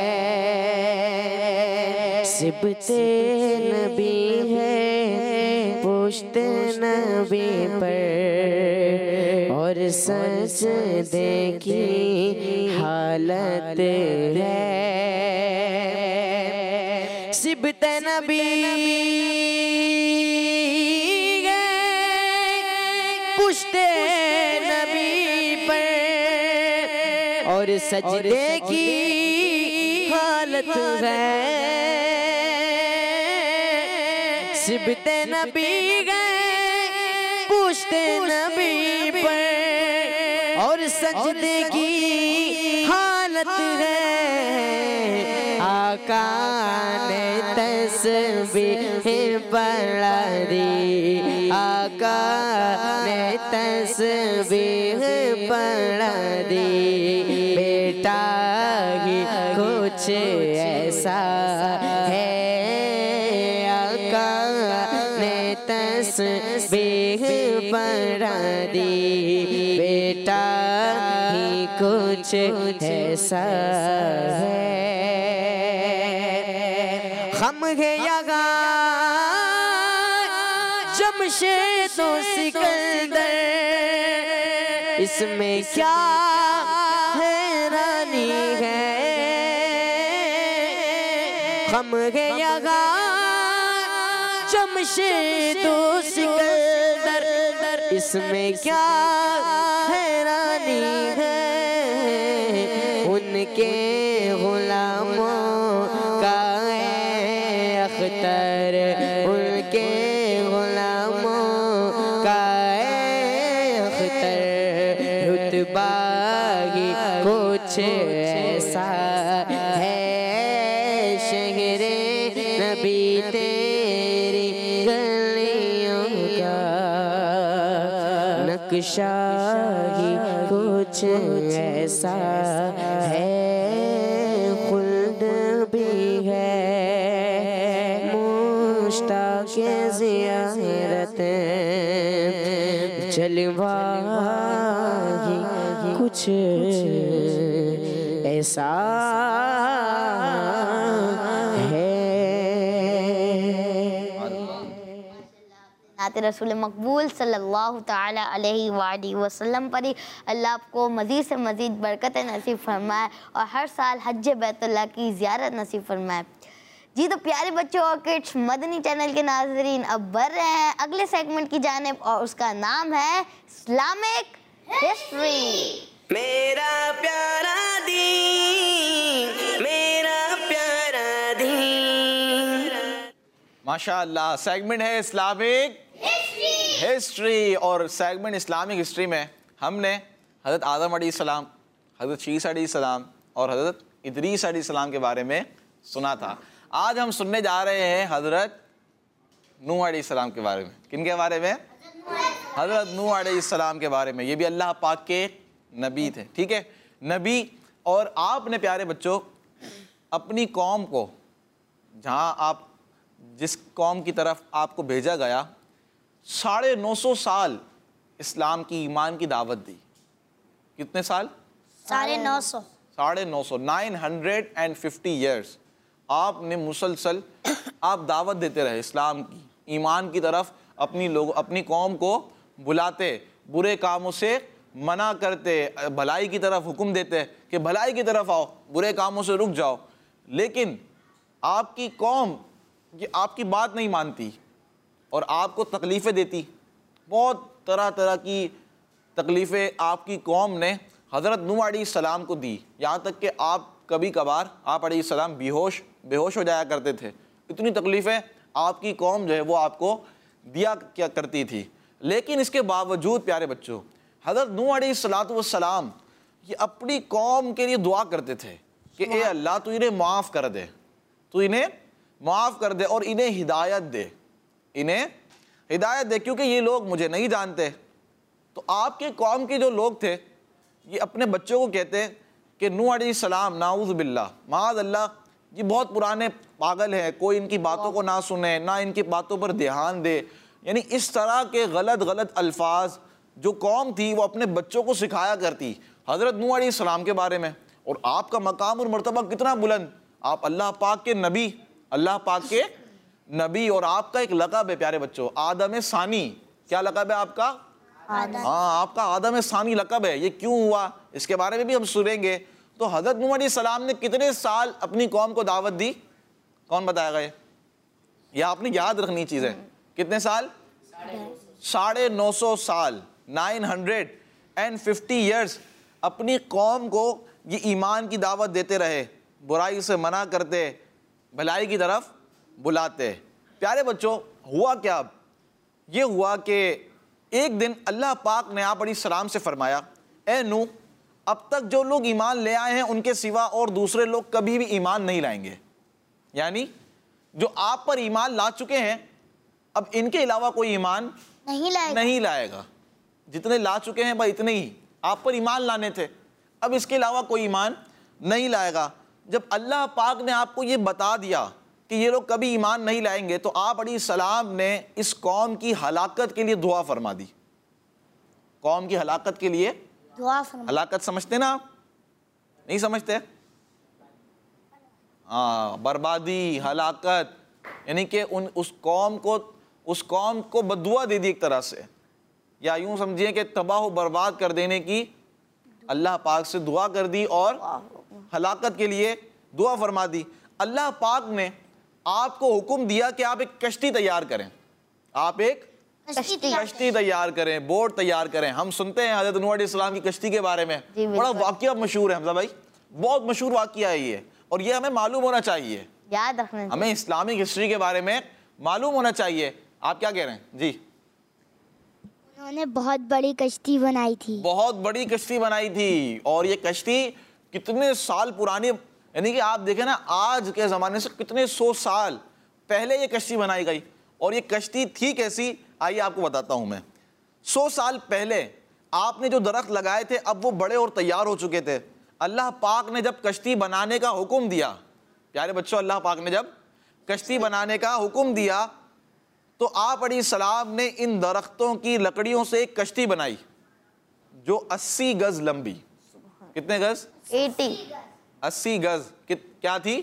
सिबते नबी है पुश्ते नबी पर, और सच देखी हालत है, सिबते नबी पुश्ते नबी पर, और सजदे की हालत है, सिबते नबी गए पुश्ते नबी पर, और सजदे की हालत है, आका ने तस्बीह पढ़ा दी, आका ने तस्बीह पढ़ा दी, बेटा ही कुछ ऐसा है, आका ने तस्बीह पढ़ा दी, बेटा ही कुछ ऐसा है, हम है यहाँ जमशेदो सिकंदर, इसमें क्या हैरानी है, हम है यहाँ जमशेदो सिकंदर, इसमें क्या हैरानी है, उनके गुलामों का अख्तर, उनके गुलामों का अख्तर, रुतबा ही कुछ ऐसा है, शहरे नबी तेरी गलियों का नक्शा ही कुछ ऐसा है, खुल्द भी है, मुश्ताक़े ज़ियारत, जलवा ही कुछ ऐसा है। नाते रसूल मकबूल सल्लल्लाहु ताला अलैहि वसल्लम पर ही अल्लाह आपको मज़ीद से मज़ीद बरकत नसीब फरमाए और हर साल हज बैतुल्लाह की ज़ियारत नसीब फरमाए। जी तो प्यारे बच्चों और किड्स मदनी चैनल के नाज़रीन, अब बढ़ रहे हैं अगले सेगमेंट की जानिब और उसका नाम है इस्लामिक हिस्ट्री। मेरा प्यारा दीन, मेरा प्यारा दीन। माशाअल्लाह, सेगमेंट है इस्लामिक हिस्ट्री। और सेगमेंट इस्लामिक हिस्ट्री में हमने हज़रत आदम अलैहिस्सलाम, हज़रत शीस अलैहिस्सलाम और हज़रत इदरीस अलैहिस्सलाम के बारे में सुना था। आज हम सुनने जा रहे हैं हज़रत नूह अलैहिस्सलाम के बारे में। किन के बारे में? हज़रत नूह अलैहिस्सलाम के बारे में। ये भी अल्लाह पाक के नबी थे, ठीक है, नबी। और आपने प्यारे बच्चों अपनी कौम को, जहाँ आप जिस कौम की तरफ आपको भेजा गया, 950 साल इस्लाम की ईमान की दावत दी। कितने साल? 950। 950 ईयर्स आपने मुसलसल आप दावत देते रहे इस्लाम की, ईमान की तरफ अपनी कौम को बुलाते, बुरे कामों से मना करते, भलाई की तरफ हुक्म देते कि भलाई की तरफ आओ, बुरे कामों से रुक जाओ। लेकिन आपकी कौम ये आपकी बात नहीं मानती और आपको तकलीफ़ें देती। बहुत तरह तरह की तकलीफ़ें आपकी कौम ने हज़रत नूह अलैहिस्सलाम को दी। यहाँ तक कि आप कभी कभार आप अलैहिस्सलाम बेहोश हो जाया करते थे। इतनी तकलीफ़ें आपकी कौम जो है वो आपको दिया क्या करती थी। लेकिन इसके बावजूद प्यारे बच्चों, हज़रत नूह अलैहिस्सलाम ये अपनी कौम के लिए दुआ करते थे कि ए अल्लाह तू इन्हें माफ़ कर दे, तू इन्हें माफ़ कर दे और इन्हें हिदायत दे, इन्हें हिदायत दे, क्योंकि ये लोग मुझे नहीं जानते। तो आपके कौम के जो लोग थे ये अपने बच्चों को कहते कि नूह अलैहिस्सलाम नाऊज़ बिल्लाह, माज़ अल्लाह, ये बहुत पुराने पागल हैं, कोई इनकी बातों को ना सुने, ना इनकी बातों पर ध्यान दे। यानी इस तरह के गलत अल्फाज जो कौम थी वो अपने बच्चों को सिखाया करती। हज़रत नूह अलैहिस्सलाम के बारे में, और आपका मकाम और मर्तबा कितना बुलंद, आप अल्लाह पाक के नबी, अल्लाह पाक के नबी, और आपका एक लक़ब है प्यारे बच्चों, आदम सानी। क्या लक़ब है आपका? हाँ, आपका आदम सानी लक़ब है। ये क्यों हुआ इसके बारे में भी हम सुनेंगे। तो हज़रत नूह अलैहिस्सलाम ने कितने साल अपनी कौम को दावत दी? कौन बताएगा? ये आपने याद रखनी चीज़ है। कितने साल? 950 साल, 950 ईयर्स अपनी कौम को ये ईमान की दावत देते रहे, बुराई से मना करते, भलाई की तरफ बुलाते। प्यारे बच्चों, हुआ क्या? अब ये हुआ कि एक दिन अल्लाह पाक ने आप अलैहिस्सलाम से फरमाया, ए नूह, अब तक जो लोग ईमान ले आए हैं उनके सिवा और दूसरे लोग कभी भी ईमान नहीं लाएंगे। यानी जो आप पर ईमान ला चुके हैं, अब इनके अलावा कोई ईमान नहीं लाएगा। जितने ला चुके हैं भाई इतने ही आप पर ईमान लाने थे, अब इसके अलावा कोई ईमान नहीं लाएगा। जब अल्लाह पाक ने आपको ये बता दिया कि ये लोग कभी ईमान नहीं लाएंगे, तो आप अलैहिस्सलाम ने इस कौम की हलाकत के लिए दुआ फरमा दी। कौम की हलाकत के लिए दुआ फरमा। हलाकत समझते ना आप? नहीं समझते? हाँ, बर्बादी, हलाकत, यानी कि उस कौम को बद्दुआ दे दी एक तरह से, या यूं समझिए कि तबाह बर्बाद कर देने की अल्लाह पाक से दुआ कर दी और हलाकत के लिए दुआ फरमा दी। अल्लाह पाक ने आपको हुक्म दिया कि आप एक कश्ती तैयार करें, आप एक कश्ती तैयार करें, बोट तैयार करें। हम सुनते हैं हज़रत नूह अलैहिस्सलाम की कश्ती के बारे में, बड़ा वाक़या मशहूर है हमजा भाई, बहुत मशहूर वाक़या है ये, और ये हमें मालूम होना चाहिए, याद रखना, हमें इस्लामिक हिस्ट्री के बारे में मालूम होना चाहिए। आप क्या कह रहे हैं जी? उन्होंने बहुत बड़ी कश्ती बनाई थी, बहुत बड़ी कश्ती बनाई थी, और ये कश्ती कितने साल पुरानी, यानी कि आप देखें ना, आज के ज़माने से कितने 100 साल पहले ये कश्ती बनाई गई। और ये कश्ती थी कैसी, आइए आपको बताता हूँ मैं। 100 साल पहले आपने जो दरख्त लगाए थे, अब वो बड़े और तैयार हो चुके थे। अल्लाह पाक ने जब कश्ती बनाने का हुक्म दिया, प्यारे बच्चों, अल्लाह पाक ने जब कश्ती बनाने का हुक्म दिया, तो आप अलैहिस्सलाम ने इन दरख्तों की लकड़ियों से एक कश्ती बनाई जो 80 गज लंबी। कितने गज? 80 गज क्या थी?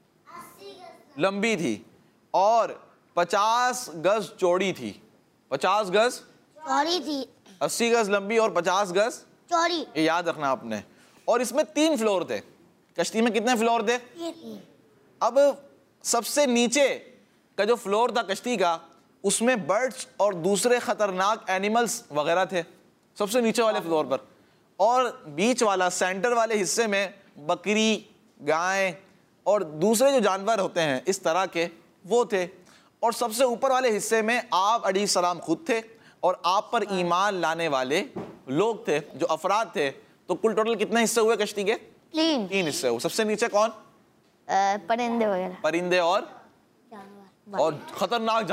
लंबी थी, और 50 गज चौड़ी थी। 50 गज चौड़ी थी, 80 गज लंबी और 50 गज चौड़ी, ये याद रखना आपने। और इसमें 3 फ्लोर थे। कश्ती में कितने फ्लोर थे? अब सबसे नीचे का जो फ्लोर था कश्ती का, उसमें बर्ड्स और दूसरे खतरनाक एनिमल्स वगैरह थे, सबसे नीचे वाले फ्लोर पर। और बीच वाला सेंटर वाले हिस्से में बकरी, गाय और दूसरे जो जानवर होते हैं इस तरह के, वो थे। और सबसे ऊपर वाले हिस्से में आप अलैहिस्सलाम खुद थे और आप पर ईमान लाने वाले लोग थे, जो अफराद थे। तो कुल टोटल कितने हिस्से हुए कश्ती के? 3 हिस्से हुए। सबसे नीचे कौन? परिंदे वगैरह, परिंदे और खतरनाक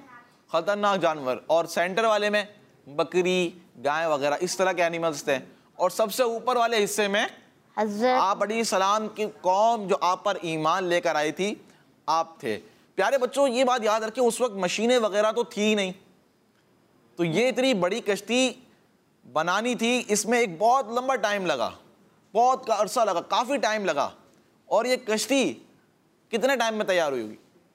जानवर। और सेंटर वाले में बकरी, गाय वगैरह इस तरह के एनिमल्स थे। और सबसे ऊपर वाले हिस्से में आप अलैहिस्सलाम की कौम जो आप पर ईमान लेकर आई थी, आप थे। प्यारे बच्चों, ये बात याद रखें, उस वक्त मशीनें वगैरह तो थी ही नहीं, तो ये इतनी बड़ी कश्ती बनानी थी, इसमें एक बहुत लंबा टाइम लगा, बहुत अरसा लगा, काफ़ी टाइम लगा। और ये कश्ती कितने टाइम में तैयार हुई होगी?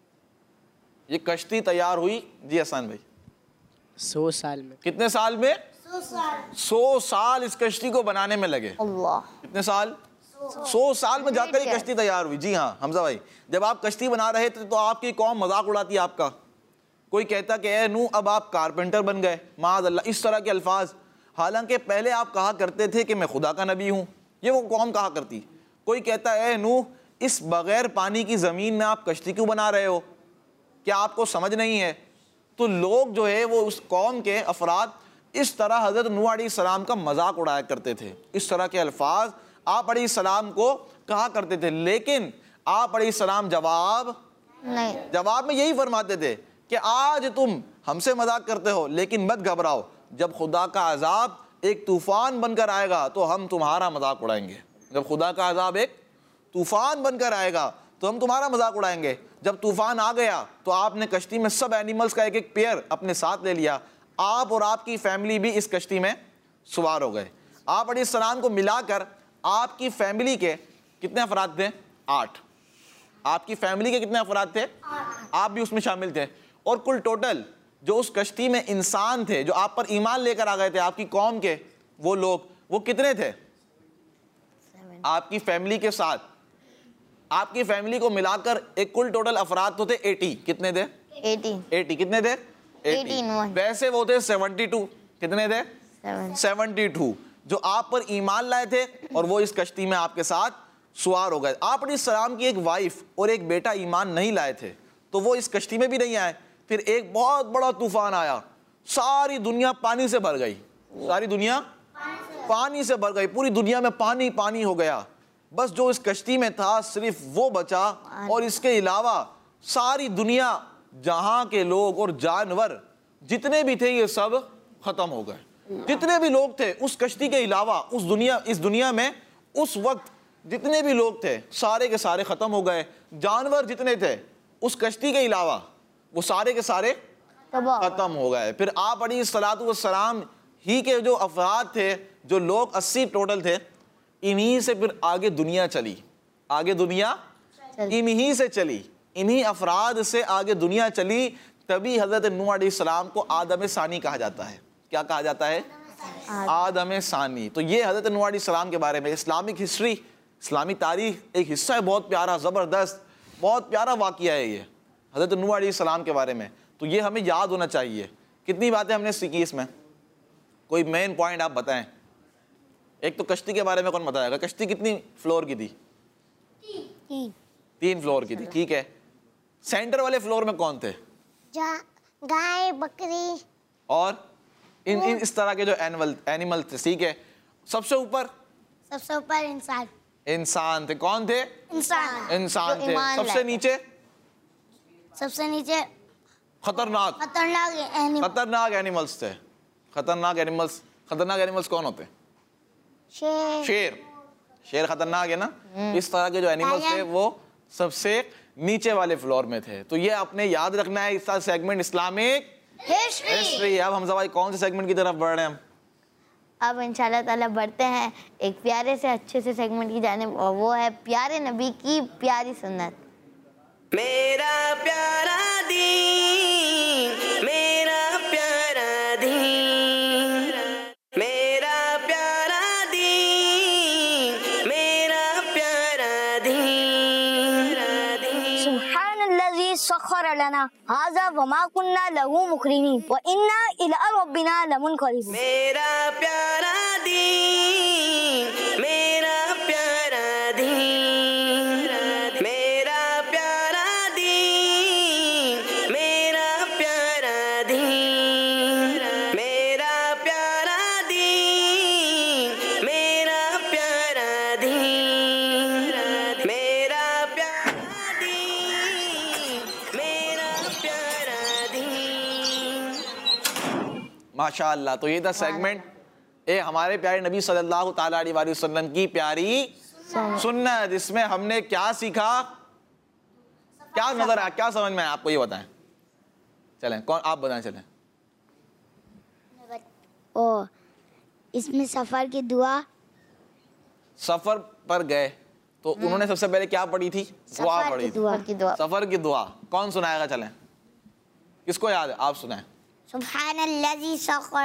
ये कश्ती तैयार हुई जी हसन भाई 100 साल में। कितने साल में? 100 साल इस कश्ती को बनाने में लगे। अल्लाह, कितने साल? 100 साल में जाकर ये कश्ती तैयार हुई। जी हाँ हमजा भाई, जब आप कश्ती बना रहे थे तो आपकी कौम मजाक उड़ाती आपका। कोई कहता कि ए नूह, अब आप कारपेंटर बन गए, माअज़ल्लाह, इस तरह के अल्फाज। हालांकि पहले आप कहा करते थे कि मैं खुदा का नबी हूँ, ये वो कौम कहा करती। कोई कहता है ए नूह, इस बगैर पानी की ज़मीन में आप कश्ती क्यों बना रहे हो, क्या आपको समझ नहीं है? तो लोग जो है वो उस कौम के अफराद इस तरह हज़रत नूह अलैहिस्सलाम का मजाक उड़ाया करते थे, इस तरह के अल्फाज आप अलैहिस्सलाम को कहा करते थे। लेकिन आप अलैहिस्सलाम जवाब में यही फरमाते थे कि आज तुम हमसे मजाक करते हो, लेकिन मत घबराओ, जब खुदा का अजाब एक तूफान बनकर आएगा तो हम तुम्हारा मजाक उड़ाएंगे। जब खुदा का अजाब एक तूफान बनकर आएगा तो हम तुम्हारा मजाक उड़ाएंगे। जब तूफान आ गया तो आपने कश्ती में सब एनिमल्स का एक एक पेयर अपने साथ ले लिया, आप और आपकी फैमिली भी इस कश्ती में सवार हो गए। आप अलैहिस्सलाम को मिलाकर आपकी फैमिली के कितने अफराद थे? 8। आपकी फैमिली के कितने अफराद थे? 8। आप भी उसमें शामिल थे। और कुल टोटल जो उस कश्ती में इंसान थे, जो आप पर ईमान लेकर आ गए थे, आपकी कौम के वो लोग, वो कितने थे? 7। आपकी फैमिली के साथ, आपकी फैमिली को मिलाकर एक कुल टोटल अफराद तो थे 80। कितने थे? 80 कितने थे? 18। वैसे वो थे 72। कितने थे? 72 जो आप पर ईमान लाए थे और वो इस कश्ती में आपके साथ सवार हो गए। आप अलैहिस्सलाम की एक वाइफ और एक बेटा ईमान नहीं लाए थे तो वो इस कश्ती में भी नहीं आए। फिर एक बहुत बड़ा तूफान आया, सारी दुनिया पानी से भर गई, सारी दुनिया पानी से भर गई, पूरी दुनिया में पानी पानी हो गया। बस जो इस कश्ती में था सिर्फ वो बचा, और इसके अलावा सारी दुनिया, जहां के लोग और जानवर जितने भी थे ये सब खत्म हो गए। जितने भी लोग थे उस कश्ती के अलावा इस दुनिया में उस वक्त जितने भी लोग थे सारे के सारे खत्म हो गए। जानवर जितने थे उस कश्ती के अलावा वो सारे के सारे खत्म हो गए। फिर आप अलैहिस्सलातु वस्सलाम ही के जो अफराद थे, जो लोग 80 टोटल थे, इन्हीं से फिर आगे दुनिया चली। आगे दुनिया इन्हीं से चली, इन्हीं अफराद से आगे दुनिया चली। तभी हजरत नूह अलैहिस्सलाम को आदम सानी कहा जाता है। क्या कहा जाता है? आदम सानी। तो ये हजरत नूह अलैहिस्सलाम के बारे में इस्लामिक हिस्ट्री, इस्लामी तारीख एक हिस्सा है, बहुत प्यारा, ज़बरदस्त, बहुत प्यारा वाक़या है ये हजरत नूह अलैहिस्सलाम के बारे में। तो ये हमें याद होना चाहिए। कितनी बातें हमने सीखी इसमें? कोई मेन पॉइंट आप बताएं। एक तो कश्ती के बारे में कौन बताएगा? कश्ती कितनी फ्लोर की थी? 3 फ्लोर की थी। ठीक है, सेंटर वाले फ्लोर में कौन थे? गाय, बकरी और इन इस तरह के जो एनिमल थे। ठीक है, सबसे ऊपर इंसान थे। कौन थे? इंसान थे। सबसे नीचे खतरनाक एनिमल्स थे। खतरनाक एनिमल्स कौन होते? शेर खतरनाक है ना। इस तरह के जो एनिमल्स थे वो सबसे नीचे वाले फ्लोर में थे। तो ये आपने याद रखना है। इसका सेगमेंट इस्लामिक हिस्ट्री। अब हमजा भाई कौन से सेगमेंट की तरफ बढ़ रहे हैं हम? अब इंशाल्लाह ताला बढ़ते हैं एक प्यारे से अच्छे से सेगमेंट की जानिब, और वो है प्यारे नबी की प्यारी सुन्नत। मेरा प्यारा दीन, मेरा प्यारा दीन, मेरा प्यारा दीन, मेरा प्यारा दीन। सुब्हानल्लज़ी सख्खर लना हाज़ा वमा कुन्ना लहू मुक़रिनीन व इन्ना इला रब्बिना लमुनक़लिबून। मेरा प्यारा दीन, मेरा प्यारा दीन, मेरा प्यारा दीन, मेरा प्यारा दीन, मेरा प्यारा दीन, मेरा प्यारा दीन, मेरा प्यारा दीन, मेरा प्यारा दीन। माशाअल्लाह। तो ये था सेगमेंट ए हमारे प्यारे नबी सल्लल्लाहु ताला अलैहि वसल्लम की प्यारी सुन्नत। इसमें हमने क्या सीखा, क्या नजर आया, क्या समझ में आया आपको? ये बताएं। चलें, कौन आप बताएं। चलें। ओ इसमें सफर की दुआ, सफर पर गए तो उन्होंने सबसे पहले क्या पढ़ी थी? दुआ पढ़ी थी। सफर की दुआ कौन सुनाएगा? चलें, किसको याद है? आप सुनाएं। सुब्हानल्लज़ी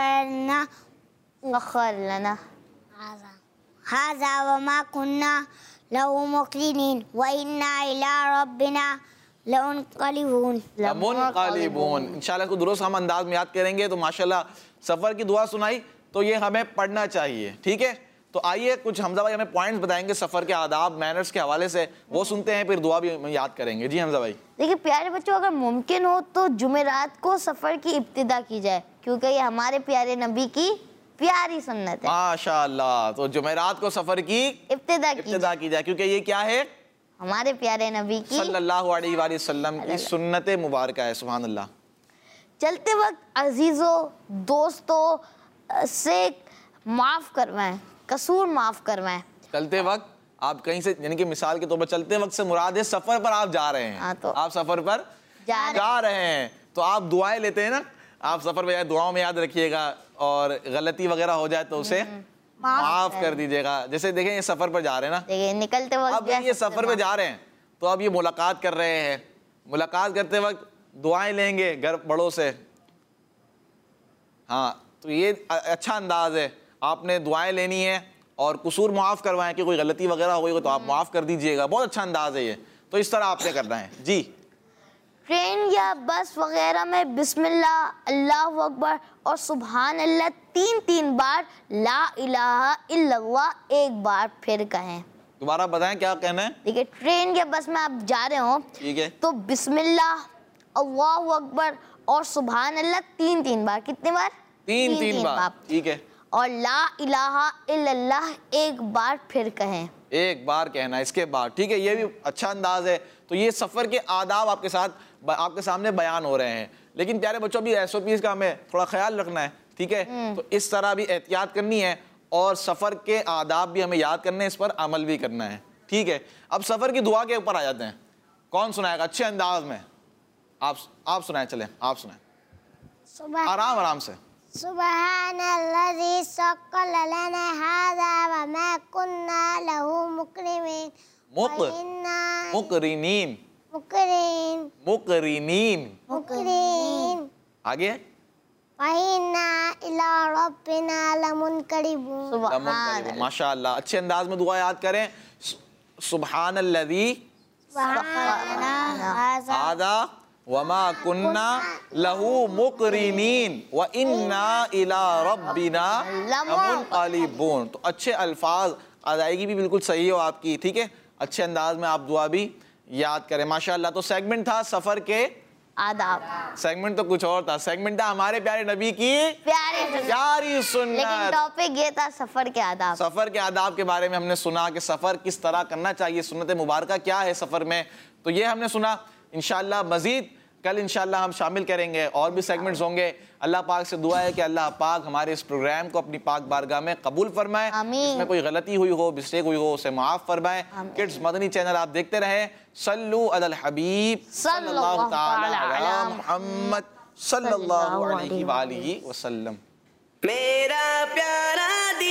सख्खर लना हाज़ा वमा कुन्ना लहू मुक़रिनीन व इन्ना इला रब्बिना लमुनक़लिबून। इंशाल्लाह को दुरुस्त हम अंदाज में याद करेंगे। तो माशाल्लाह सफर की दुआ सुनाई, तो ये हमें पढ़ना चाहिए। ठीक है, तो आइए कुछ हमजा भाई हमें पॉइंट्स बताएंगे सफर के आदाब, मैनर्स के हवाले से, वो सुनते हैं, फिर दुआ भी याद करेंगे। जी हमजा भाई। देखिए प्यारे बच्चों, अगर मुमकिन हो तो जुमेरात को सफर की इब्तिदा की जाए, क्योंकि ये हमारे प्यारे नबी की प्यारी सुन्नत है। माशाअल्लाह। तो जुमेरात को सफर की इब्तिदा की जाए, क्योंकि ये क्या है? हमारे प्यारे नबी की सल्लल्लाहु अलैहि वसल्लम की सुन्नत मुबारक है। सुभान अल्लाह। चलते वक्त अजीजों दोस्तों से माफ करवाएं, कसूर माफ करवाएं। चलते वक्त आप कहीं से, यानी कि मिसाल के तौर पर चलते वक्त से मुराद है सफर पर आप जा रहे हैं। तो आप सफर पर जा रहे हैं तो आप दुआएं लेते हैं ना। आप सफर में दुआओं में याद रखिएगा, और गलती वगैरह हो जाए तो उसे माफ कर दीजिएगा। जैसे देखें ये सफर पर जा रहे हैं ना, देखिए निकलते वक्त अब ये सफर पे जा रहे हैं तो अब ये मुलाकात कर रहे हैं, मुलाकात करते वक्त दुआएं लेंगे घर बड़ों से। हाँ, तो ये अच्छा अंदाज है, आपने दुआएं लेनी है और कसूर माफ़ करवाएं कि कोई गलती वगैरह हो गई हो तो आप माफ़ कर दीजिएगा। बहुत अच्छा अंदाज है ये, तो इस तरह आपने करना है जी। ट्रेन या बस वगैरह में बिस्मिल्लाह, अल्लाहु अकबर और सुभान अल्लाह 3 बार, ला इलाहा इल्लल्लाह 1 बार फिर कहें। दोबारा बताएं क्या कहना है। देखिए ट्रेन या बस में आप जा रहे हो, ठीक है, तो बिस्मिल्लाह, अल्लाहु अकबर और सुभान अल्लाह 3 बार। कितनी बार? 3 बार। ठीक है, और ला इलाहा इल्लल्लाह 1 बार फिर कहें। 1 बार कहना है इसके बाद। ठीक है, ये भी अच्छा अंदाज है। तो ये सफ़र के आदाब आपके सामने बयान हो रहे हैं। लेकिन प्यारे बच्चों, भी SOPs का हमें थोड़ा ख्याल रखना है। ठीक है, तो इस तरह भी एहतियात करनी है और सफ़र के आदाब भी हमें याद करने हैं, इस पर अमल भी करना है। ठीक है, अब सफ़र की दुआ के ऊपर आ जाते हैं। कौन सुनाएगा अच्छे अंदाज में? आप सुनाए, चले आप सुनाए आराम आराम से। सुब्हानल्लज़ी सक़्क़ल लना हाज़ा व मा कुन्ना लहू मुक़रिनीन। आगे वइन्ना इला रब्बिना लमुनक़लिबून। माशाअल्लाह, अच्छे अंदाज में दुआ याद करें। सुब्हानल्लज़ी हाज़ा वमा कुन्ना लहू मुक़रिनीन व इन्ना इला रब्बिना लमुनक़लिबून। तो अच्छे अल्फाज, अदायगी भी बिल्कुल सही हो आपकी। ठीक है, अच्छे अंदाज में आप दुआ भी याद करें। माशाअल्लाह। तो सेगमेंट था सफर के आदाब। सेगमेंट तो कुछ और था, सेगमेंट था हमारे प्यारे नबी की प्यारी सुन्नत। लेकिन टॉपिक ये था सफर के आदाब। सफर के आदाब के बारे में हमने सुना कि सफर किस तरह करना चाहिए, सुन्नत मुबारका क्या है सफर में, तो ये हमने सुना। इंशाअल्लाह मजीद कल इंशाअल्लाह हम शामिल करेंगे, और भी सेगमेंट्स होंगे। अल्लाह पाक से दुआ है कि अल्लाह पाक हमारे इस प्रोग्राम को अपनी पाक बारगाह में कबूल फरमाए। इसमें कोई गलती हुई हो, मिस्टेक हुई हो, उसे माफ़ फरमाए। किड्स मदनी चैनल आप देखते रहे। सल्लु अलल हबीब सल्लल्लाहु तआला अला मुहम्मद सल्लल्लाहु अलैहि वसल्लम। मेरा प्यारा